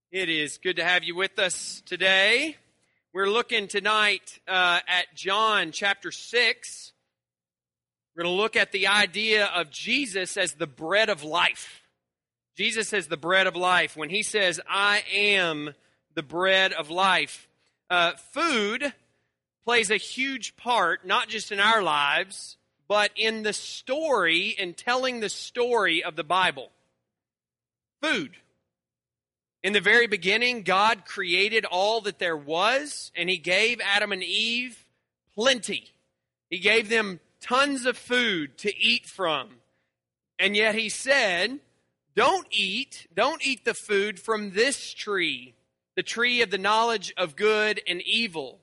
It is good to have you with us today. We're looking tonight at John chapter 6. We're going to look at the idea of Jesus as the bread of life. Jesus as the bread of life. When he says, I am the bread of life. Food plays a huge part, not just in our lives, but in the story and telling the story of the Bible. Food. In the very beginning, God created all that there was, and he gave Adam and Eve plenty. He gave them tons of food to eat from. And yet he said, don't eat the food from this tree, the tree of the knowledge of good and evil.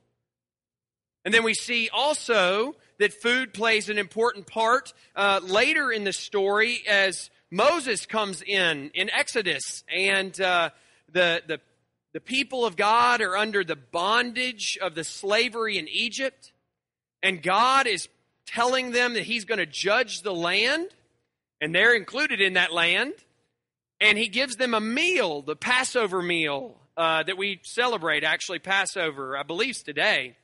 And then we see also that food plays an important part later in the story as Moses comes in Exodus, and the people of God are under the bondage of the slavery in Egypt, and God is telling them that he's going to judge the land, and they're included in that land, and he gives them a meal, the Passover meal that we celebrate, actually Passover, I believe, today.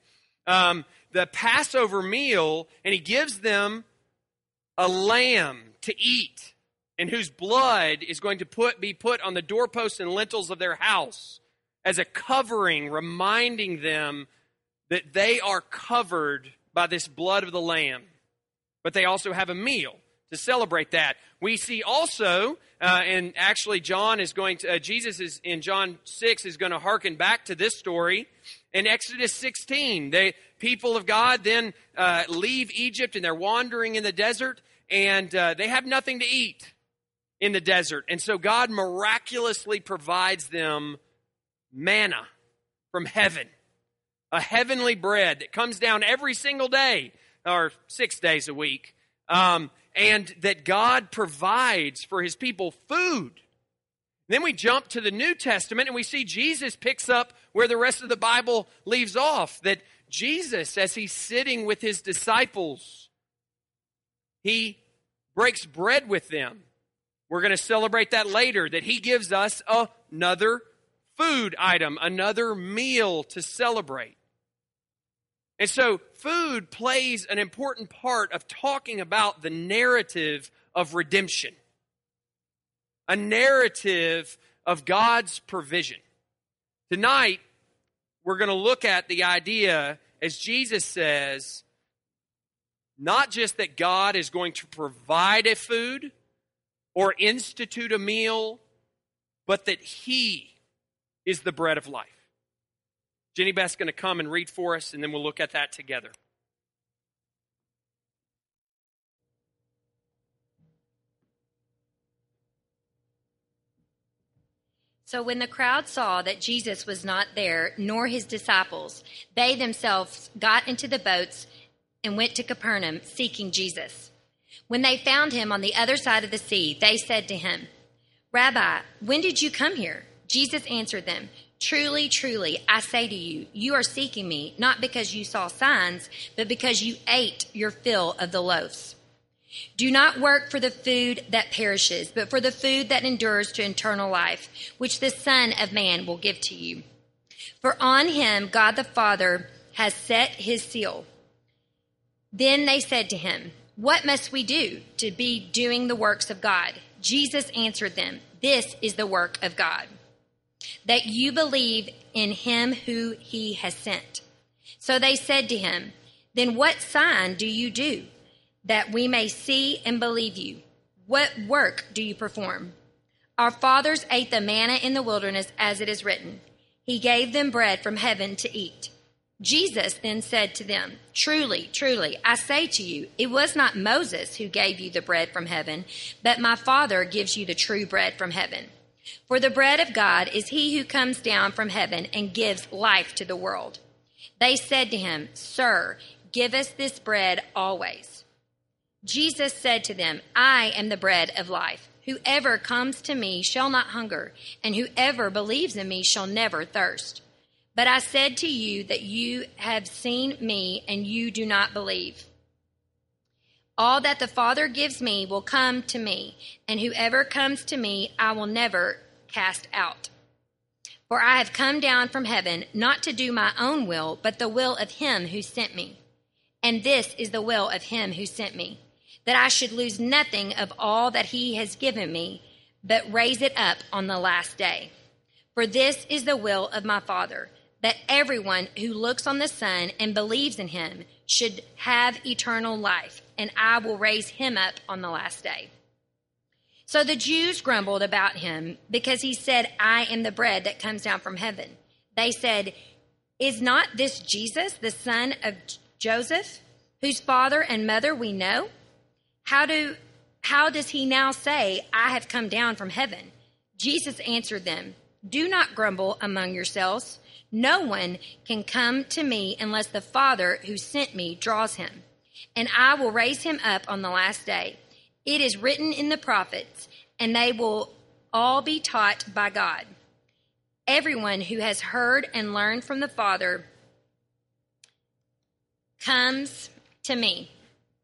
The Passover meal, and he gives them a lamb to eat, and whose blood is going to be put on the doorposts and lintels of their house as a covering, reminding them that they are covered by this blood of the Lamb. But they also have a meal to celebrate that. We see also, and actually Jesus is in John 6 is going to hearken back to this story. In Exodus 16, the people of God then leave Egypt and they're wandering in the desert, and they have nothing to eat in the desert. And so God miraculously provides them manna from heaven, a heavenly bread that comes down every single day, or 6 days a week, and that God provides for his people food. Then we jump to the New Testament and we see Jesus picks up where the rest of the Bible leaves off, that Jesus, as he's sitting with his disciples, he breaks bread with them. We're going to celebrate that later, that he gives us another food item, another meal to celebrate. And so food plays an important part of talking about the narrative of redemption, a narrative of God's provision. Tonight, we're going to look at the idea, as Jesus says, not just that God is going to provide a food or institute a meal, but that he is the bread of life. Jenny Beth's going to come and read for us, and then we'll look at that together. So when the crowd saw that Jesus was not there, nor his disciples, they themselves got into the boats and went to Capernaum, seeking Jesus. When they found him on the other side of the sea, they said to him, Rabbi, when did you come here? Jesus answered them, Truly, truly, I say to you, you are seeking me, not because you saw signs, but because you ate your fill of the loaves. Do not work for the food that perishes, but for the food that endures to eternal life, which the Son of Man will give to you. For on him God the Father has set his seal. Then they said to him, What must we do to be doing the works of God? Jesus answered them, This is the work of God, that you believe in him who he has sent. So they said to him, Then what sign do you do, that we may see and believe you? What work do you perform? Our fathers ate the manna in the wilderness, as it is written, He gave them bread from heaven to eat. Jesus then said to them, Truly, truly, I say to you, it was not Moses who gave you the bread from heaven, but my Father gives you the true bread from heaven. For the bread of God is he who comes down from heaven and gives life to the world. They said to him, Sir, give us this bread always. Jesus said to them, I am the bread of life. Whoever comes to me shall not hunger, and whoever believes in me shall never thirst. But I said to you that you have seen me, and you do not believe. All that the Father gives me will come to me, and whoever comes to me I will never cast out. For I have come down from heaven not to do my own will, but the will of him who sent me. And this is the will of him who sent me, that I should lose nothing of all that he has given me, but raise it up on the last day. For this is the will of my Father, that everyone who looks on the Son and believes in him should have eternal life, and I will raise him up on the last day. So the Jews grumbled about him because he said, I am the bread that comes down from heaven. They said, is not this Jesus, the son of Joseph, whose father and mother we know? How does he now say, I have come down from heaven? Jesus answered them, do not grumble among yourselves. No one can come to me unless the Father who sent me draws him, and I will raise him up on the last day. It is written in the prophets, and they will all be taught by God. Everyone who has heard and learned from the Father comes to me.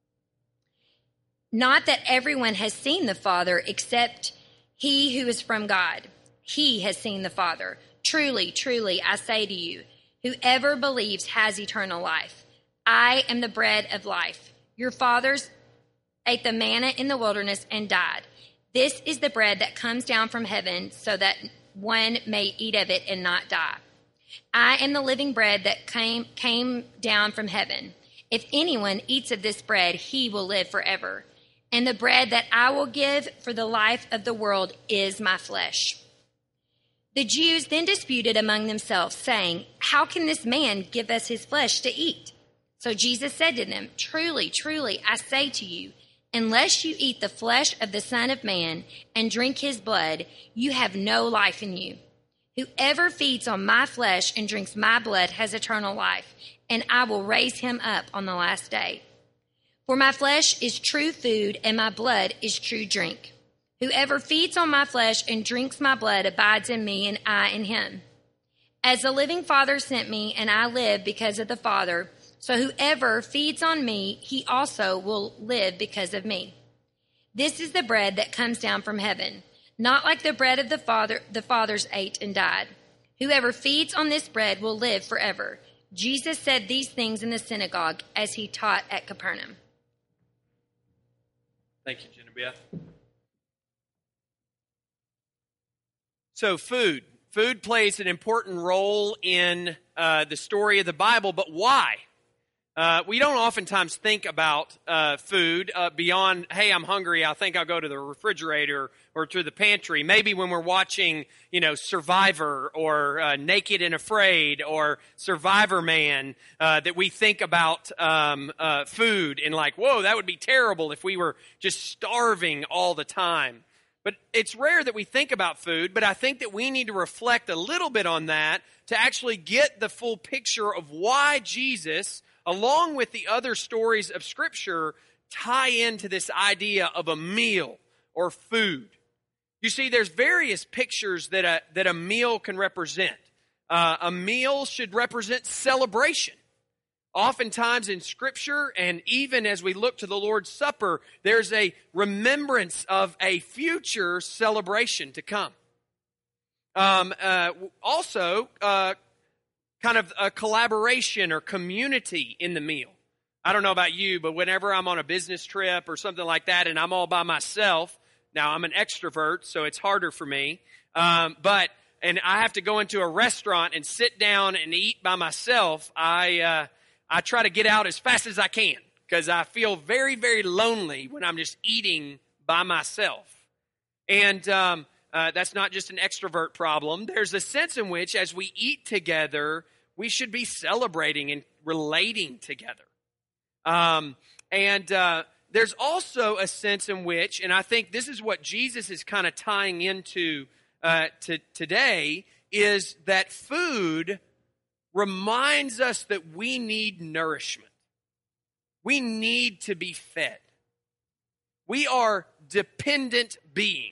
Not that everyone has seen the Father except he who is from God. He has seen the Father. Truly, truly, I say to you, whoever believes has eternal life. I am the bread of life. Your fathers ate the manna in the wilderness and died. This is the bread that comes down from heaven so that one may eat of it and not die. I am the living bread that came down from heaven. If anyone eats of this bread, he will live forever. And the bread that I will give for the life of the world is my flesh. The Jews then disputed among themselves, saying, how can this man give us his flesh to eat? So Jesus said to them, truly, truly, I say to you, unless you eat the flesh of the Son of Man and drink his blood, you have no life in you. Whoever feeds on my flesh and drinks my blood has eternal life, and I will raise him up on the last day. For my flesh is true food, and my blood is true drink. Whoever feeds on my flesh and drinks my blood abides in me, and I in him. As the living Father sent me, and I live because of the Father, so whoever feeds on me, he also will live because of me. This is the bread that comes down from heaven, not like the bread of the fathers ate and died. Whoever feeds on this bread will live forever. Jesus said these things in the synagogue as he taught at Capernaum. Thank you, Genevieve. So food. Food plays an important role in the story of the Bible, but why? We don't oftentimes think about food beyond, hey, I'm hungry, I think I'll go to the refrigerator or to the pantry. Maybe when we're watching, Survivor or Naked and Afraid or Survivor Man, that we think about food and like, whoa, that would be terrible if we were just starving all the time. But it's rare that we think about food, but I think that we need to reflect a little bit on that to actually get the full picture of why Jesus, along with the other stories of Scripture, tie into this idea of a meal or food. You see, there's various pictures that a meal can represent. A meal should represent celebration. Oftentimes in Scripture, and even as we look to the Lord's Supper, there's a remembrance of a future celebration to come. Also, kind of a collaboration or community in the meal. I don't know about you, but whenever I'm on a business trip or something like that and I'm all by myself, now I'm an extrovert, so it's harder for me, and I have to go into a restaurant and sit down and eat by myself, I try to get out as fast as I can because I feel very, very lonely when I'm just eating by myself. And that's not just an extrovert problem. There's a sense in which as we eat together, we should be celebrating and relating together. There's also a sense in which, and I think this is what Jesus is kind of tying into today, is that food reminds us that we need nourishment. We need to be fed. We are dependent beings.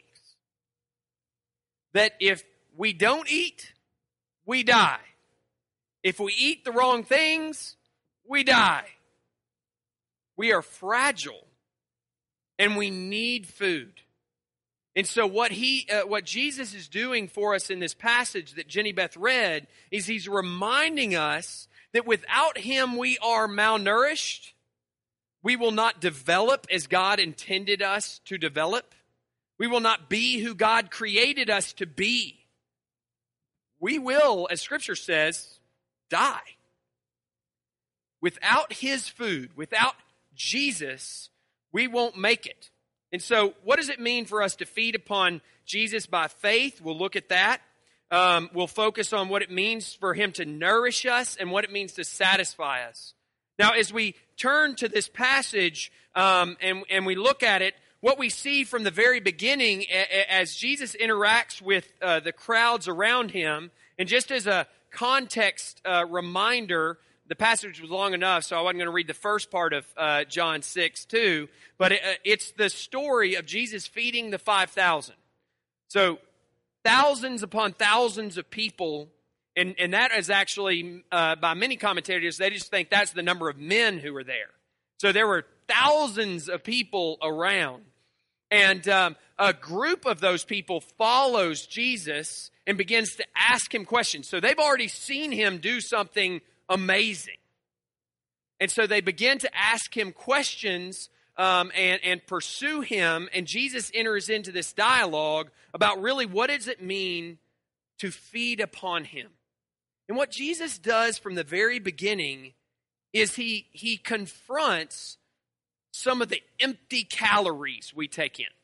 That if we don't eat, we die. If we eat the wrong things, we die. We are fragile, and we need food. And so what Jesus is doing for us in this passage that Jenny Beth read is he's reminding us that without him we are malnourished. We will not develop as God intended us to develop. We will not be who God created us to be. We will, as Scripture says, die. Without his food, without Jesus, we won't make it. And so what does it mean for us to feed upon Jesus by faith? We'll look at that. We'll focus on what it means for him to nourish us and what it means to satisfy us. Now, as we turn to this passage and we look at it, what we see from the very beginning as Jesus interacts with the crowds around him, and just as a context reminder, the passage was long enough, so I wasn't going to read the first part of John 6:2, but it's the story of Jesus feeding the 5,000. So thousands upon thousands of people, and that is actually, by many commentators, they just think that's the number of men who were there. So there were thousands of people around. And a group of those people follows Jesus and begins to ask him questions. So they've already seen him do something amazing. And so they begin to ask him questions and pursue him. And Jesus enters into this dialogue about really what does it mean to feed upon him. And what Jesus does from the very beginning is he confronts some of the empty calories we take in.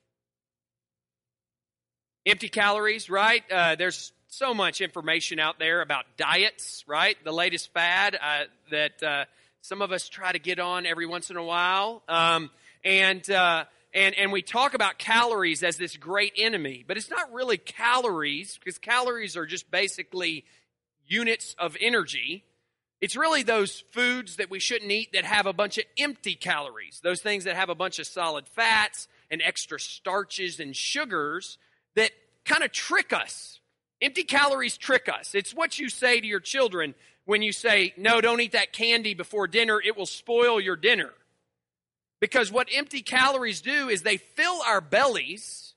Empty calories, right? There's so much information out there about diets, right? The latest fad that some of us try to get on every once in a while. And we talk about calories as this great enemy, but it's not really calories, because calories are just basically units of energy. It's really those foods that we shouldn't eat that have a bunch of empty calories, those things that have a bunch of solid fats and extra starches and sugars that kind of trick us. Empty calories trick us. It's what you say to your children when you say, no, don't eat that candy before dinner. It will spoil your dinner. Because what empty calories do is they fill our bellies,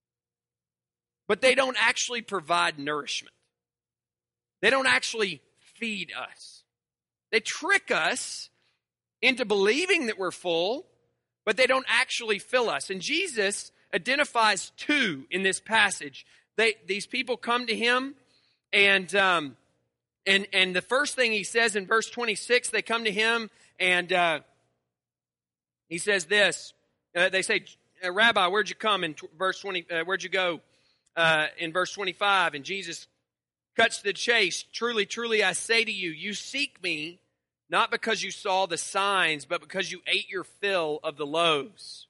but they don't actually provide nourishment. They don't actually feed us. They trick us into believing that we're full, but they don't actually fill us. And Jesus identifies two in this passage. These people come to him, and the first thing he says in verse 26, they come to him, and he says this. They say, Rabbi, where'd you come? In verse 20, where'd you go? In verse 25, and Jesus cuts to the chase. Truly, truly, I say to you, you seek me not because you saw the signs, but because you ate your fill of the loaves.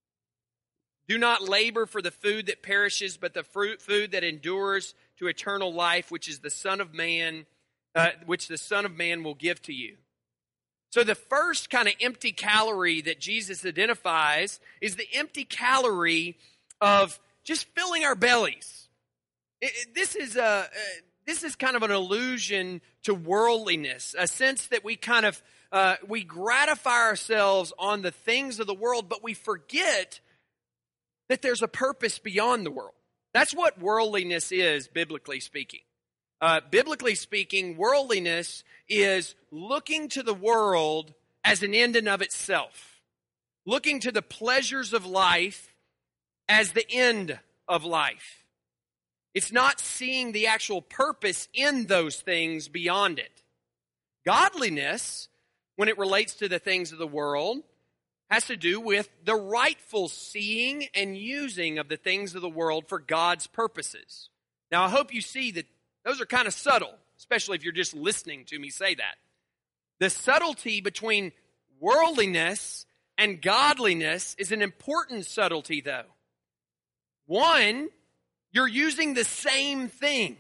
Do not labor for the food that perishes, but the food that endures to eternal life, which is the Son of Man, which the Son of Man will give to you. So the first kind of empty calorie that Jesus identifies is the empty calorie of just filling our bellies. This is kind of an allusion to worldliness, a sense that we kind of we gratify ourselves on the things of the world, but we forget that there's a purpose beyond the world. That's what worldliness is, biblically speaking. Biblically speaking, worldliness is looking to the world as an end in of itself, looking to the pleasures of life as the end of life. It's not seeing the actual purpose in those things beyond it. Godliness, when it relates to the things of the world, has to do with the rightful seeing and using of the things of the world for God's purposes. Now, I hope you see that those are kind of subtle, especially if you're just listening to me say that. The subtlety between worldliness and godliness is an important subtlety, though. One, you're using the same things,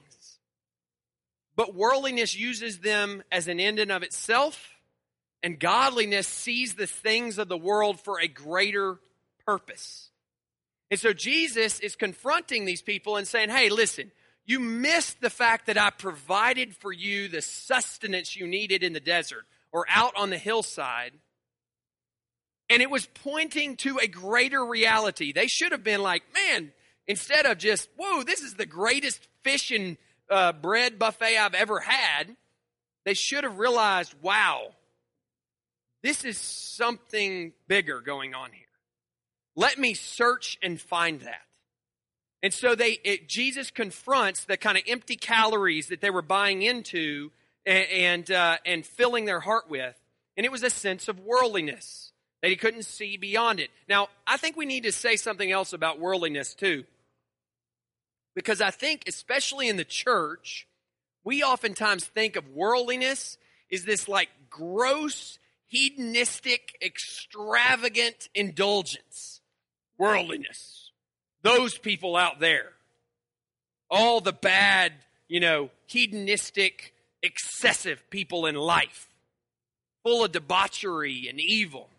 but worldliness uses them as an end in of itself, and godliness sees the things of the world for a greater purpose. And so Jesus is confronting these people and saying, hey, listen, you missed the fact that I provided for you the sustenance you needed in the desert or out on the hillside. And it was pointing to a greater reality. They should have been like, man, Instead of just, whoa, this is the greatest fish and bread buffet I've ever had, they should have realized, wow, this is something bigger going on here. Let me search and find that. And so Jesus confronts the kind of empty calories that they were buying into and filling their heart with. And it was a sense of worldliness, that he couldn't see beyond it. Now, I think we need to say something else about worldliness too. Because I think, especially in the church, we oftentimes think of worldliness as this like gross, hedonistic, extravagant indulgence. Worldliness. Those people out there. All the bad, hedonistic, excessive people in life. Full of debauchery and evil.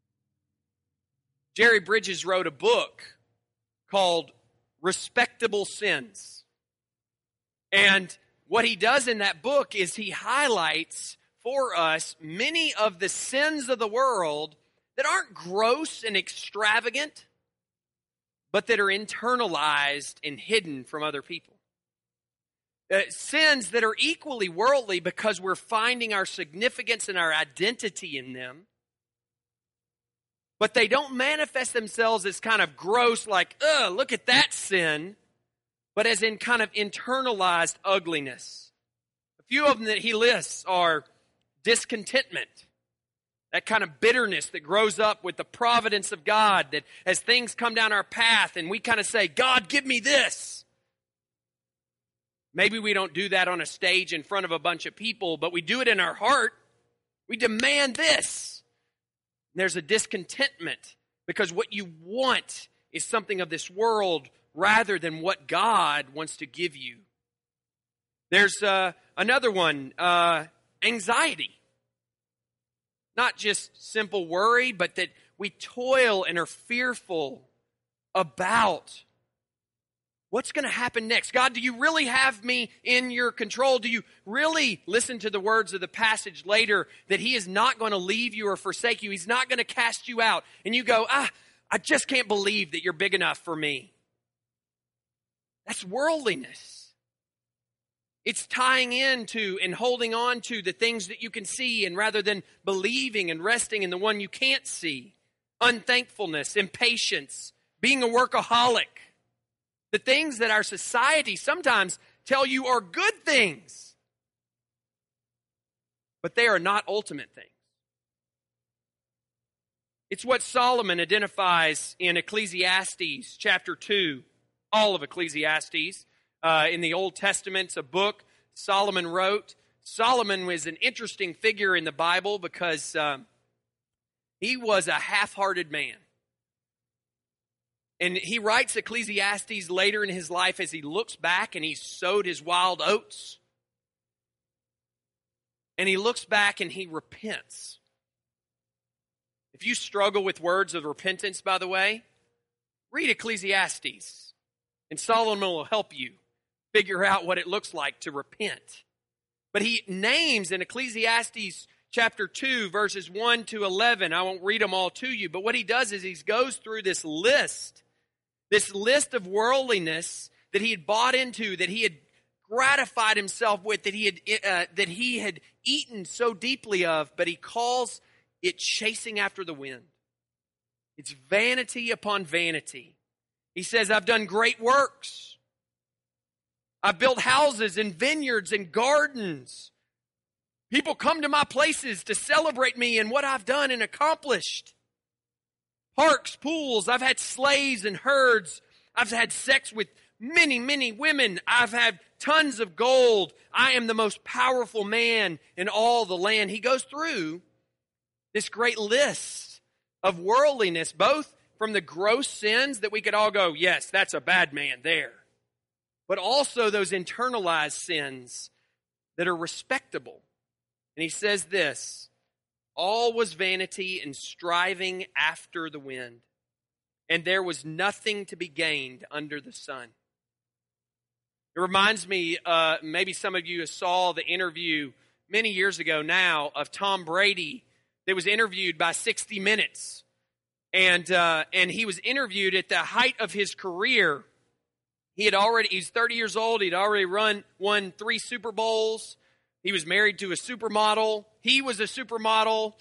Jerry Bridges wrote a book called Respectable Sins. And what he does in that book is he highlights for us many of the sins of the world that aren't gross and extravagant, but that are internalized and hidden from other people. Sins that are equally worldly because we're finding our significance and our identity in them. But they don't manifest themselves as kind of gross, like, look at that sin, but as in kind of internalized ugliness. A few of them that he lists are discontentment, that kind of bitterness that grows up with the providence of God, that as things come down our path and we kind of say, God, give me this. Maybe we don't do that on a stage in front of a bunch of people, but we do it in our heart. We demand this. There's a discontentment because what you want is something of this world rather than what God wants to give you. There's another one, anxiety. Not just simple worry, but that we toil and are fearful about what's going to happen next. God, do you really have me in your control? Do you really listen to the words of the passage later that he is not going to leave you or forsake you? He's not going to cast you out. And you go, I just can't believe that you're big enough for me. That's worldliness. It's tying into and holding on to the things that you can see, and rather than believing and resting in the one you can't see. Unthankfulness, impatience, being a workaholic. The things that our society sometimes tell you are good things. But they are not ultimate things. It's what Solomon identifies in Ecclesiastes chapter 2, all of Ecclesiastes. In the Old Testament, it's a book Solomon wrote. Solomon was an interesting figure in the Bible because he was a half-hearted man. And he writes Ecclesiastes later in his life as he looks back and he's sowed his wild oats. And he looks back and he repents. If you struggle with words of repentance, by the way, read Ecclesiastes. And Solomon will help you figure out what it looks like to repent. But he names in Ecclesiastes chapter 2, verses 1 to 11. I won't read them all to you, but what he does is he goes through this list of worldliness that he had bought into, that he had gratified himself with, that he had eaten so deeply of, but he calls it chasing after the wind. It's vanity upon vanity. He says, I've done great works. I've built houses and vineyards and gardens. People come to my places to celebrate me and what I've done and accomplished. Parks, pools, I've had slaves and herds. I've had sex with many, many women. I've had tons of gold. I am the most powerful man in all the land. He goes through this great list of worldliness, both from the gross sins that we could all go, yes, that's a bad man there. But also those internalized sins that are respectable. And he says this, all was vanity and striving after the wind, and there was nothing to be gained under the sun. It reminds me, maybe some of you saw the interview many years ago now of Tom Brady that was interviewed by 60 Minutes. And he was interviewed at the height of his career. He's 30 years old. He'd already won 3 Super Bowls. He was married to a supermodel. He was a supermodel.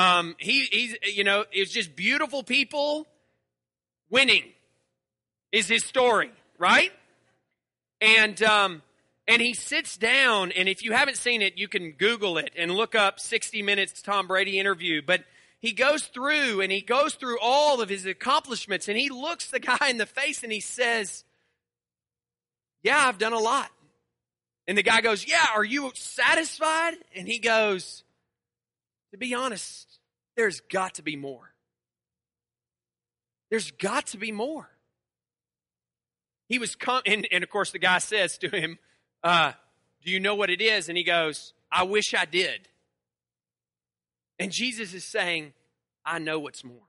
It's just beautiful people winning is his story, right? And he sits down, and if you haven't seen it, you can Google it and look up 60 Minutes Tom Brady interview. But he goes through all of his accomplishments, and he looks the guy in the face and he says, "Yeah, I've done a lot." And the guy goes, "Yeah, are you satisfied?" And he goes, "To be honest, there's got to be more. There's got to be more." He was, and of course the guy says to him, "Do you know what it is?" And he goes, "I wish I did." And Jesus is saying, "I know what's more.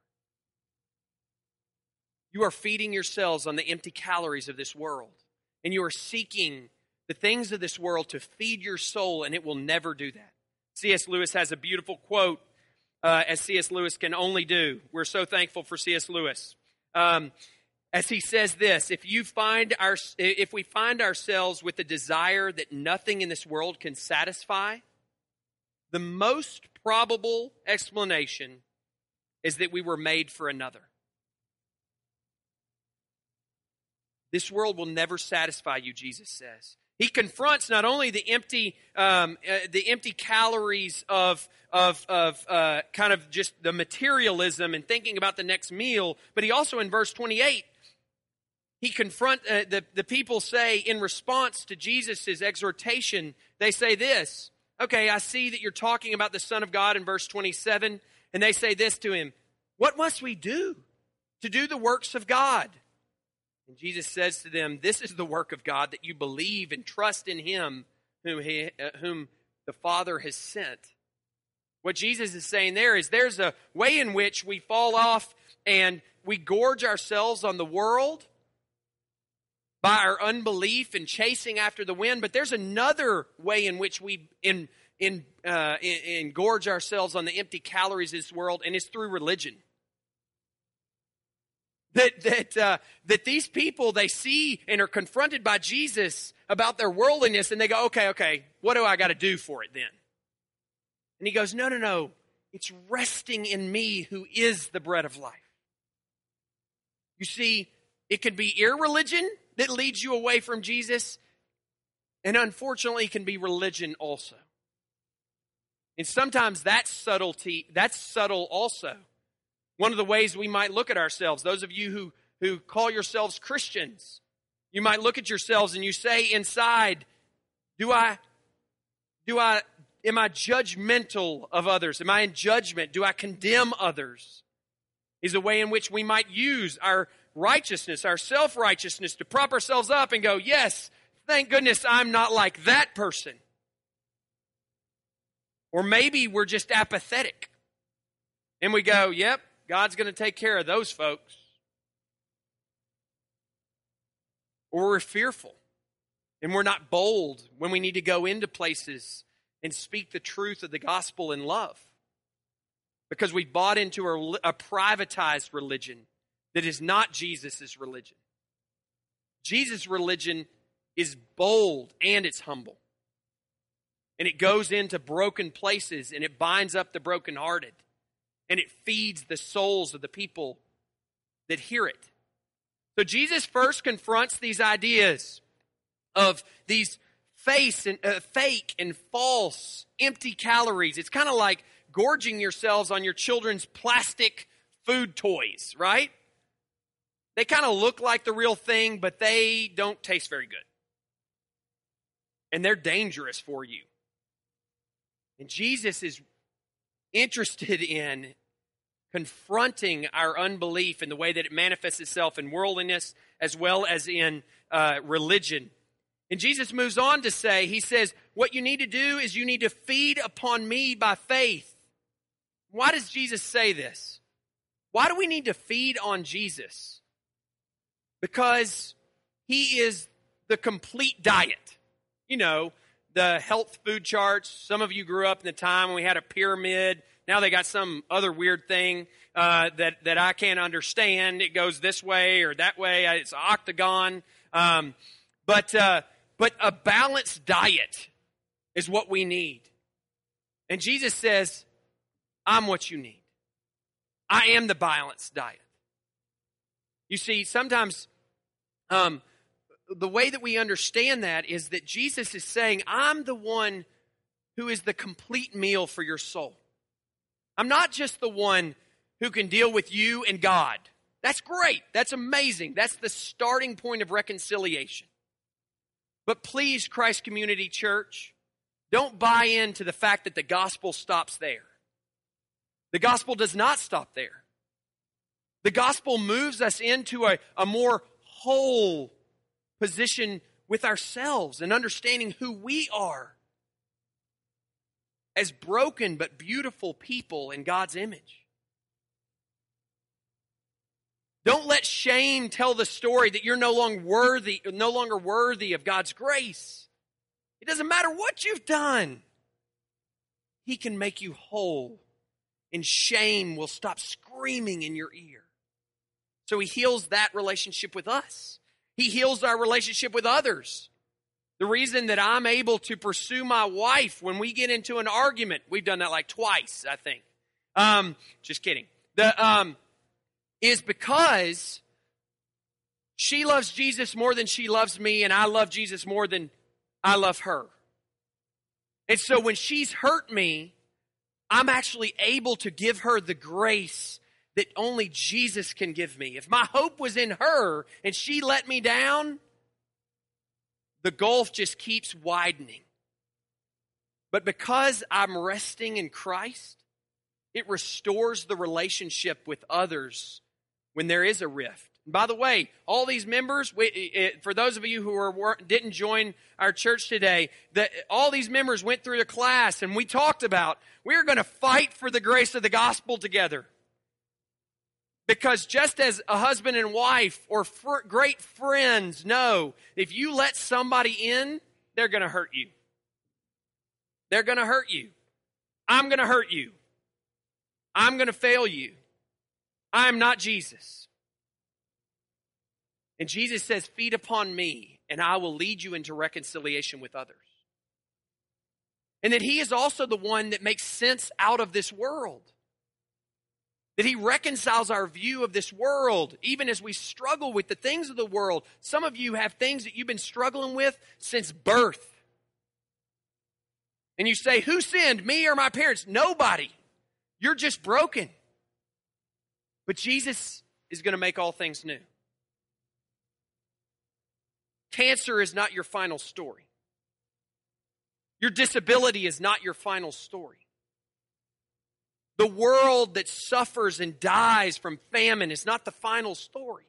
You are feeding yourselves on the empty calories of this world. And you are seeking the things of this world to feed your soul, and it will never do that." C.S. Lewis has a beautiful quote, as C.S. Lewis can only do. We're so thankful for C.S. Lewis. As he says this, if we find ourselves with the desire that nothing in this world can satisfy, the most probable explanation is that we were made for another. This world will never satisfy you, Jesus says. He confronts not only the empty calories of kind of just the materialism and thinking about the next meal, but he also in verse 28, he the people say in response to Jesus' exhortation, they say this. Okay, I see that you're talking about the Son of God in verse 27, and they say this to him, "What must we do to do the works of God?" And Jesus says to them, "This is the work of God, that you believe and trust in Him whom the Father has sent." What Jesus is saying there is there's a way in which we fall off and we gorge ourselves on the world by our unbelief and chasing after the wind, but there's another way in which we engorge ourselves on the empty calories of this world, and it's through religion. That these people, they see and are confronted by Jesus about their worldliness, and they go, okay, what do I got to do for it then? And he goes, no, it's resting in me who is the bread of life. You see, it could be irreligion that leads you away from Jesus, and unfortunately it can be religion also. And sometimes that's subtle also. One of the ways we might look at ourselves, those of you who call yourselves Christians, you might look at yourselves and you say inside, am I judgmental of others? Am I in judgment? Do I condemn others? Is a way in which we might use our righteousness, our self-righteousness to prop ourselves up and go, yes, thank goodness I'm not like that person. Or maybe we're just apathetic. And we go, yep, God's going to take care of those folks. Or we're fearful and we're not bold when we need to go into places and speak the truth of the gospel in love. Because we bought into a privatized religion that is not Jesus' religion. Jesus' religion is bold and it's humble. And it goes into broken places and it binds up the brokenhearted. And it feeds the souls of the people that hear it. So Jesus first confronts these ideas of these fake and false, empty calories. It's kind of like gorging yourselves on your children's plastic food toys, right? They kind of look like the real thing, but they don't taste very good. And they're dangerous for you. And Jesus is interested in confronting our unbelief in the way that it manifests itself in worldliness as well as in religion. And Jesus moves on to say, he says, what you need to do is you need to feed upon me by faith. Why does Jesus say this? Why do we need to feed on Jesus? Because he is the complete diet. You know, the health food charts. Some of you grew up in the time when we had a pyramid. Now they got some other weird thing that I can't understand. It goes this way or that way. It's an octagon. But a balanced diet is what we need. And Jesus says, I'm what you need. I am the balanced diet. You see, sometimes the way that we understand that is that Jesus is saying, I'm the one who is the complete meal for your soul. I'm not just the one who can deal with you and God. That's great. That's amazing. That's the starting point of reconciliation. But please, Christ Community Church, don't buy into the fact that the gospel stops there. The gospel does not stop there. The gospel moves us into a more whole position with ourselves and understanding who we are as broken but beautiful people in God's image. Don't let shame tell the story that you're no longer worthy of God's grace. It doesn't matter what you've done. He can make you whole, and shame will stop screaming in your ear. So he heals that relationship with us. He heals our relationship with others. The reason that I'm able to pursue my wife when we get into an argument, we've done that like twice, I think. Just kidding. Is because she loves Jesus more than she loves me, and I love Jesus more than I love her. And so when she's hurt me, I'm actually able to give her the grace that only Jesus can give me. If my hope was in her and she let me down, the gulf just keeps widening. But because I'm resting in Christ, it restores the relationship with others when there is a rift. And by the way, all these members, for those of you who didn't join our church today, all these members went through the class and we talked about we're going to fight for the grace of the gospel together. Because just as a husband and wife or great friends know, if you let somebody in, they're going to hurt you. They're going to hurt you. I'm going to hurt you. I'm going to fail you. I am not Jesus. And Jesus says, feed upon me, and I will lead you into reconciliation with others. And that he is also the one that makes sense out of this world. That he reconciles our view of this world, even as we struggle with the things of the world. Some of you have things that you've been struggling with since birth. And you say, who sinned, me or my parents? Nobody. You're just broken. But Jesus is going to make all things new. Cancer is not your final story. Your disability is not your final story. The world that suffers and dies from famine is not the final story.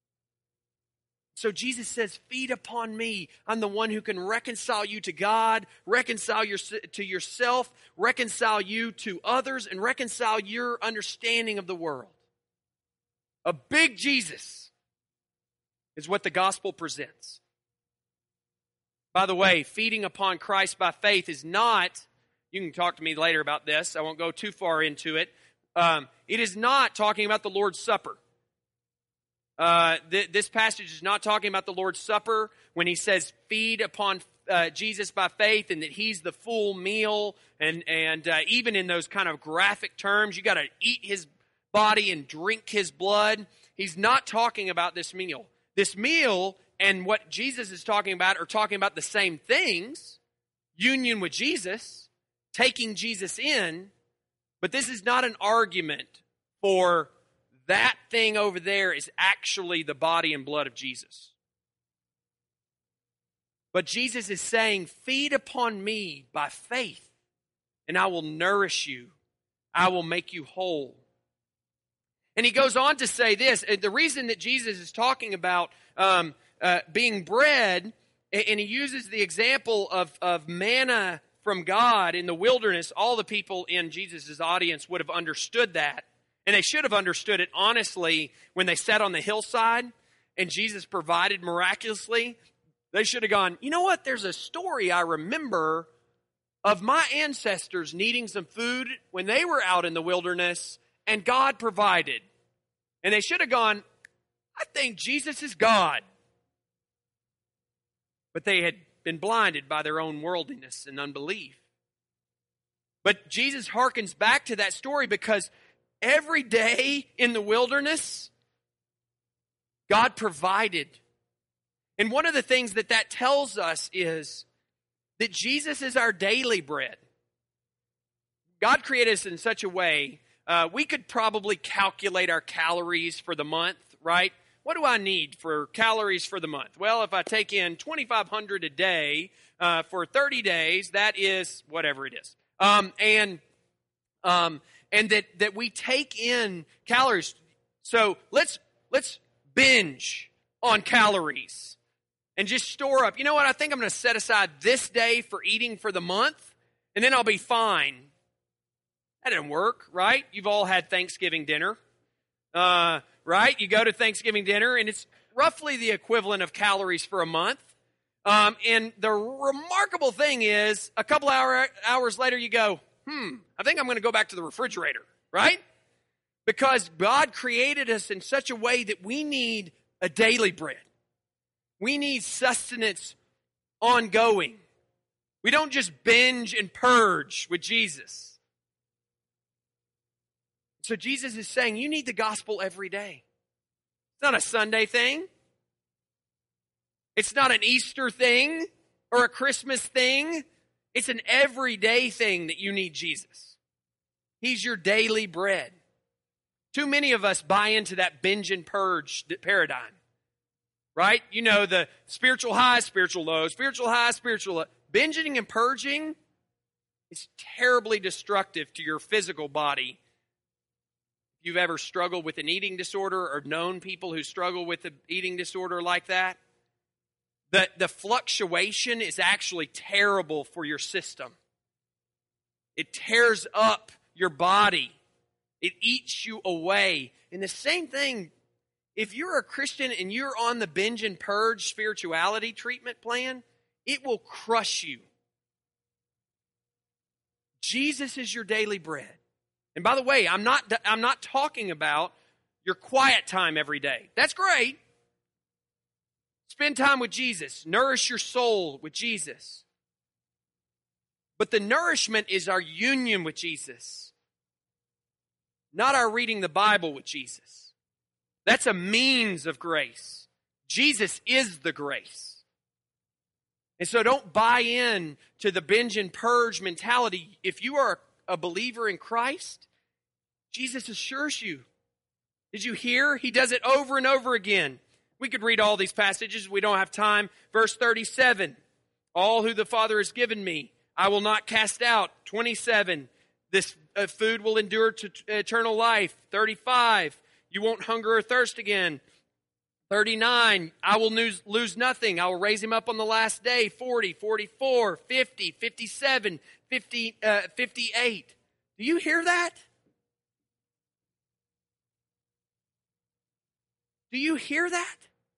So Jesus says, feed upon me. I'm the one who can reconcile you to God, reconcile you to yourself, reconcile you to others, and reconcile your understanding of the world. A big Jesus is what the gospel presents. By the way, feeding upon Christ by faith is not, you can talk to me later about this, I won't go too far into it. It is not talking about the Lord's Supper. This passage is not talking about the Lord's Supper when he says feed upon Jesus by faith and that he's the full meal. And even in those kind of graphic terms, you got to eat his body and drink his blood. He's not talking about this meal. This meal and what Jesus is talking about are talking about the same things. Union with Jesus, taking Jesus in. But this is not an argument for that thing over there is actually the body and blood of Jesus. But Jesus is saying, feed upon me by faith, and I will nourish you. I will make you whole. And he goes on to say this. The reason that Jesus is talking about being bread, and he uses the example of manna from God in the wilderness, all the people in Jesus' audience would have understood that. And they should have understood it honestly when they sat on the hillside and Jesus provided miraculously. They should have gone, you know what? There's a story I remember of my ancestors needing some food when they were out in the wilderness and God provided. And they should have gone, I think Jesus is God. But they had been blinded by their own worldliness and unbelief. But Jesus harkens back to that story because every day in the wilderness, God provided. And one of the things that tells us is that Jesus is our daily bread. God created us in such a way, we could probably calculate our calories for the month, right? What do I need for calories for the month? Well, if I take in 2,500 a day for 30 days, that is whatever it is. And that we take in calories. So let's binge on calories and just store up. You know what? I think I'm going to set aside this day for eating for the month, and then I'll be fine. That didn't work, right? You've all had Thanksgiving dinner, right? You go to Thanksgiving dinner, and it's roughly the equivalent of calories for a month. And the remarkable thing is, a couple hours later, you go, I think I'm going to go back to the refrigerator, right? Because God created us in such a way that we need a daily bread. We need sustenance ongoing. We don't just binge and purge with Jesus. So Jesus is saying, you need the gospel every day. It's not a Sunday thing. It's not an Easter thing or a Christmas thing. It's an everyday thing that you need Jesus. He's your daily bread. Too many of us buy into that binge and purge paradigm. Right? You know, the spiritual high, spiritual low, spiritual high, spiritual low. Binging and purging is terribly destructive to your physical body. If you've ever struggled with an eating disorder or known people who struggle with an eating disorder like that, the fluctuation is actually terrible for your system. It tears up your body. It eats you away. And the same thing, if you're a Christian and you're on the binge and purge spirituality treatment plan, it will crush you. Jesus is your daily bread. And by the way, I'm not talking about your quiet time every day. That's great. Spend time with Jesus. Nourish your soul with Jesus. But the nourishment is our union with Jesus, not our reading the Bible with Jesus. That's a means of grace. Jesus is the grace. And so don't buy in to the binge and purge mentality. If you are a believer in Christ, Jesus assures you. Did you hear? He does it over and over again. We could read all these passages. We don't have time. Verse 37, all who the Father has given me, I will not cast out. 27, this food will endure to eternal life. 35, you won't hunger or thirst again. 39, I will lose nothing. I will raise him up on the last day. 40, 44, 50, 57, 58. Do you hear that? Do you hear that?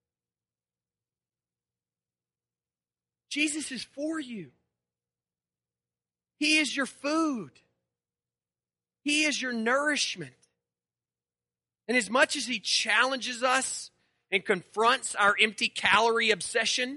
Jesus is for you. He is your food. He is your nourishment. And as much as he challenges us and confronts our empty calorie obsession,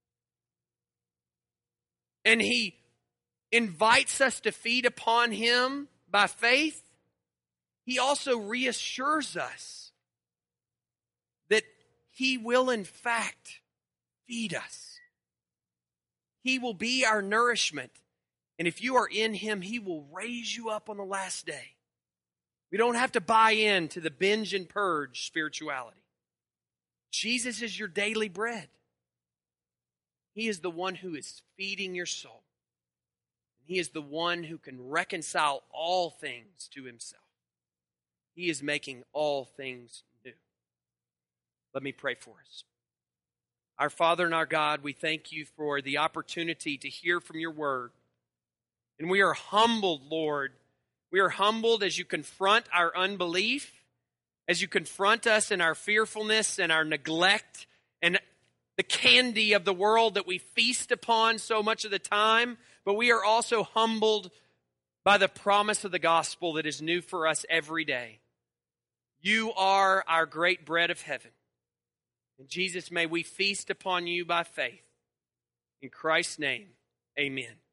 and he invites us to feed upon him by faith, he also reassures us that he will in fact feed us. He will be our nourishment. And if you are in him, he will raise you up on the last day. We don't have to buy in to the binge and purge spirituality. Jesus is your daily bread. He is the one who is feeding your soul. He is the one who can reconcile all things to himself. He is making all things new. Let me pray for us. Our Father and our God, we thank you for the opportunity to hear from your word. And we are humbled, Lord. We are humbled as you confront our unbelief, as you confront us in our fearfulness and our neglect and the candy of the world that we feast upon so much of the time. But we are also humbled by the promise of the gospel that is new for us every day. You are our great bread of heaven. And Jesus, may we feast upon you by faith. In Christ's name, amen.